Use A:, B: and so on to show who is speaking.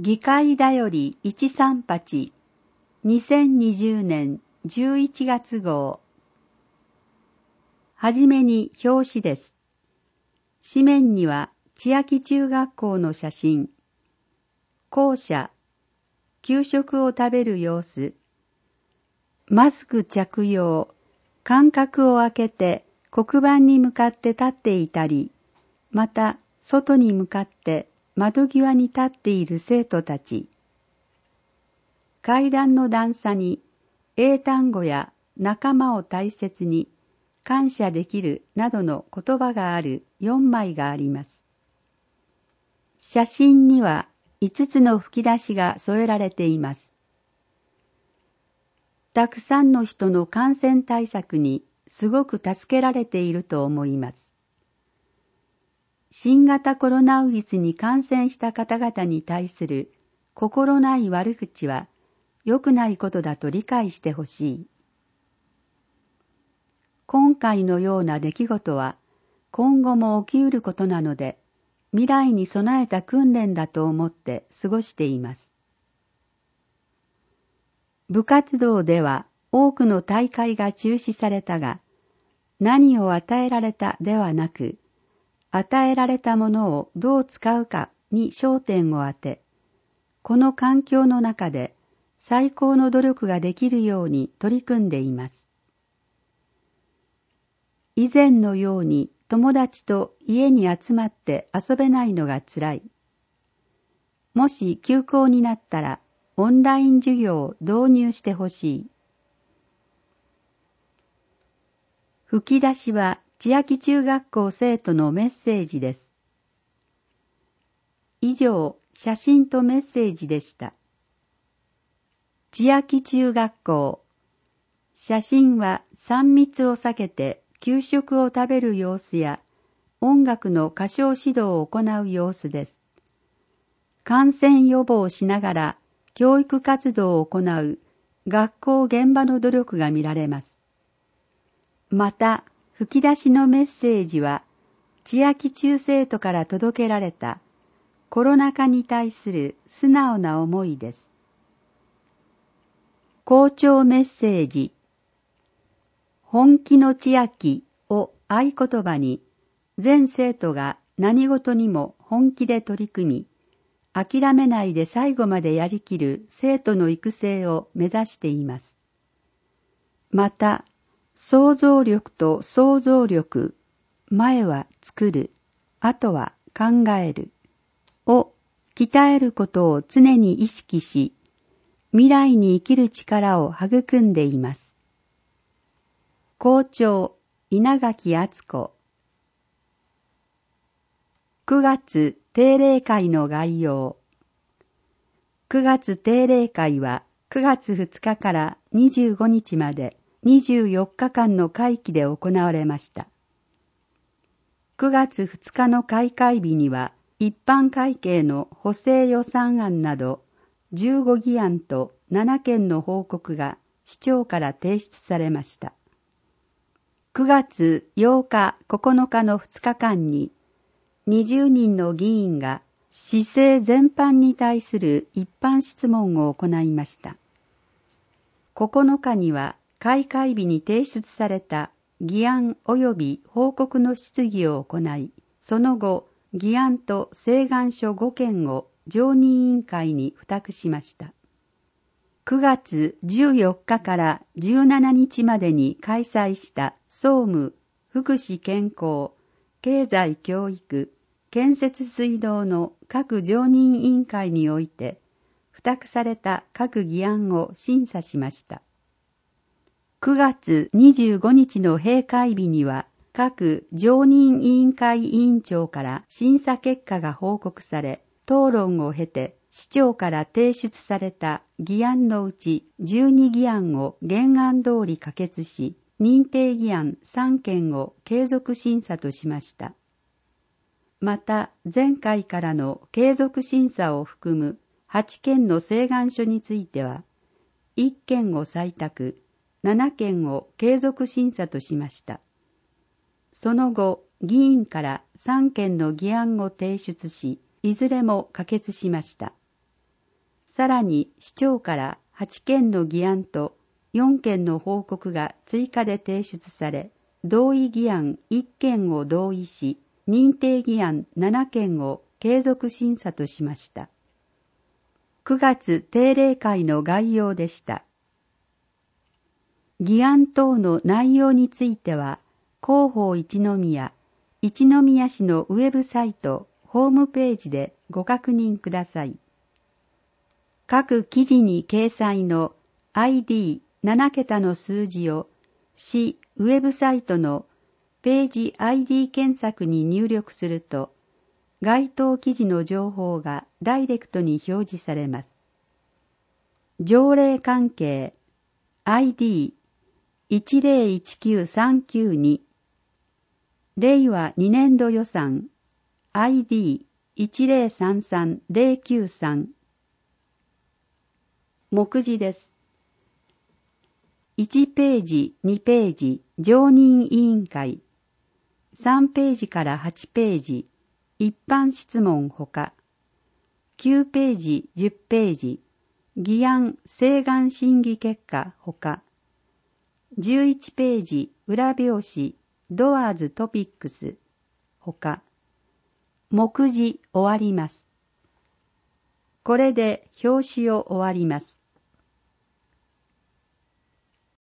A: 議会だより138 2020年11月号。はじめに表紙です。紙面には千秋中学校の写真、校舎、給食を食べる様子、マスク着用、間隔を空けて黒板に向かって立っていたり、また外に向かって窓際に立っている生徒たち。階段の段差に英単語や仲間を大切に感謝できるなどの言葉がある4枚があります。写真には5つの吹き出しが添えられています。たくさんの人の感染対策にすごく助けられていると思います。新型コロナウイルスに感染した方々に対する心ない悪口は良くないことだと理解してほしい。今回のような出来事は今後も起きうることなので、未来に備えた訓練だと思って過ごしています。部活動では多くの大会が中止されたが、何を与えられたではなく、与えられたものをどう使うかに焦点を当て、この環境の中で最高の努力ができるように取り組んでいます。以前のように友達と家に集まって遊べないのがつらい。もし休校になったらオンライン授業を導入してほしい。吹き出しは千秋中学校生徒のメッセージです。以上、写真とメッセージでした。千秋中学校。写真は3密を避けて給食を食べる様子や音楽の歌唱指導を行う様子です。感染予防をしながら教育活動を行う学校現場の努力が見られます。また、吹き出しのメッセージは、千秋中生徒から届けられたコロナ禍に対する素直な思いです。校長メッセージ。本気の千秋を合言葉に、全生徒が何事にも本気で取り組み、諦めないで最後までやりきる生徒の育成を目指しています。また、想像力と想像力、前は作る、後は考える、を鍛えることを常に意識し、未来に生きる力を育んでいます。校長、稲垣敦子。9月定例会の概要。9月定例会は9月2日から25日まで24日間の会期で行われました。9月2日の開会日には一般会計の補正予算案など15議案と7件の報告が市長から提出されました。9月8日9日の2日間に20人の議員が市政全般に対する一般質問を行いました。9日には開会日に提出された議案及び報告の質疑を行い、その後、議案と請願書5件を常任委員会に付託しました。9月14日から17日までに開催した総務、福祉健康、経済教育、建設水道の各常任委員会において、付託された各議案を審査しました。9月25日の閉会日には、各常任委員会委員長から審査結果が報告され、討論を経て、市長から提出された議案のうち12議案を原案通り可決し、認定議案3件を継続審査としました。また、前回からの継続審査を含む8件の請願書については、1件を採択、7件を継続審査としました。その後、議員から3件の議案を提出し、いずれも可決しました。 さらに市長から8件の議案と4件の報告が追加で提出され、同意議案1件を同意し、認定議案7件を継続審査としました。9月定例会の概要でした。議案等の内容については、広報一宮市のウェブサイト、ホームページでご確認ください。各記事に掲載の ID7 桁の数字を市ウェブサイトのページ ID 検索に入力すると、該当記事の情報がダイレクトに表示されます。条例関係 ID1019-392 令和2年度予算 ID1033093 目次です。1ページ、2ページ、常任委員会。3ページから8ページ、一般質問ほか。9ページ、10ページ、議案請願審議結果ほか。11ページ、裏表紙、ドアーズトピックスほか。目次終わります。これで表紙を終わります。